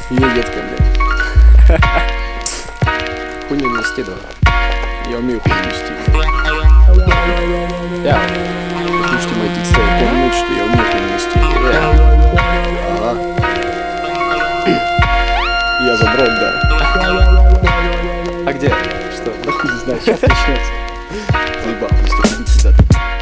Детка, блядь. Хуйню нести, да. Я умею хуйню нести. Слушайте мои тексты, помните, что я умею хуйню нести. Я задрот, да. А где? Что? Да хуй не знаю, сейчас начнется. Заебал, просто иди сюда.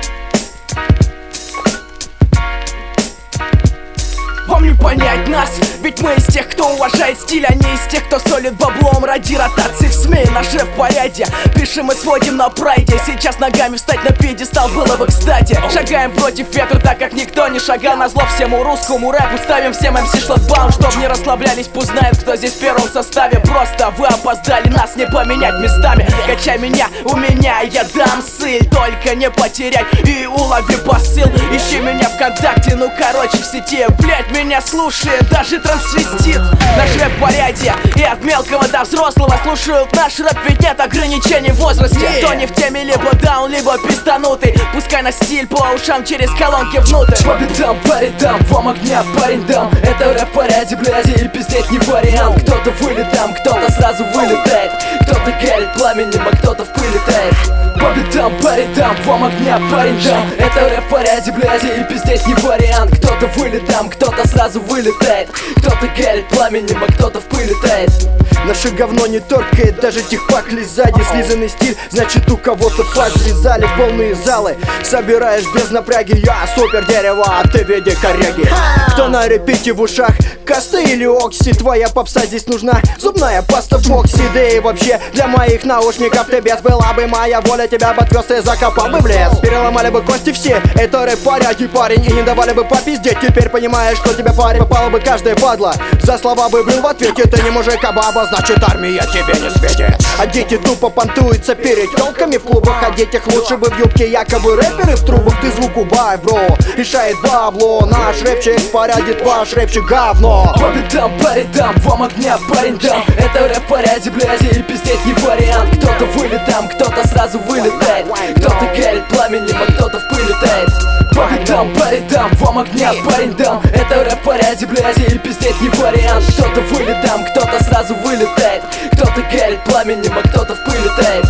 Вам не понять нас, ведь мы из тех, кто уважает стиль, а не из тех, кто солит баблом ради ротации в СМИ. Наш рэп в порядке, пишем и сводим на прайде. Сейчас ногами встать на пьедестал было бы кстати. Шагаем против ветра, так как никто не шагал. Назло всему русскому рэпу ставим всем МС шлагбаум. Чтоб не расслаблялись, пусть знают, кто здесь в первом составе. Просто вы опоздали, нас не поменять местами. Качай меня, у меня я дам ссыль. Только не потеряй и улови посыл. Ищи меня ВКонтакте, ну короче в сети. Блять, меня слушает даже трансвестит. Наш рэп в порядке, и от мелкого до взрослого слушают наш рэп, ведь нет ограничений в возрасте. Кто не в теме, либо даун, либо пизданутый, пускай на стиль по ушам через колонки внутрь. По бедам, по рядам, вам огня, парень дам. Это рэп в порядке, бляди, и пиздеть не вариант. Кто-то вылетам, кто-то сразу вылетает. Кто-то горит пламенем, а кто-то в пыль летает. По бедам, по рядам, вам огня, парень дам. Это рэп в порядке, бляди, и пиздеть не вариант. Кто-то вылетам, кто-то сразу вылетает. Кто-то горит пламенем, а кто-то в пыль летает. Наше говно не торкает, даже техпакли сзади. Слизанный стиль, значит у кого-то подвязали в полные залы. Собираешь без напряги, я супер дерево, а ты в виде коряги. Кто на репите в ушах, касты или окси? Твоя попса здесь нужна, зубная паста в боксе. Да и вообще, для моих наушников ты без. Была бы моя воля, тебя бы отвез и закопал бы в лес. Переломали бы кости все, это рэп порядки, парень. И не давали бы попиздеть, теперь понимаешь, что тебе парень. Попала бы каждая падла, за слова бы был в ответе. Ты не мужик, а баба, значит армия тебе не светит. А дети тупо понтуются перед телками в клубах. А детях лучше бы в юбке, якобы рэперы в трубах. Ты звук убавь, бро, решает бабло. Наш рэпчик в порядке, ваш рэпчик говно. По бедам, по рядам, вам огня, парень дам. Это рэп в порядке, бляди, и пиздеть не вариант. Кто-то вылетам, кто-то сразу вылетает. Кто-то горит пламенем, а кто-то в пыль летает. По бедам, по рядам, вам огня, парень дам. Это рэп в порядке, бляди, и пиздеть не вариант. Кто-то вылетам, кто-то сразу вылетает. Кто-то горит пламенем, а кто-то в пыль летает.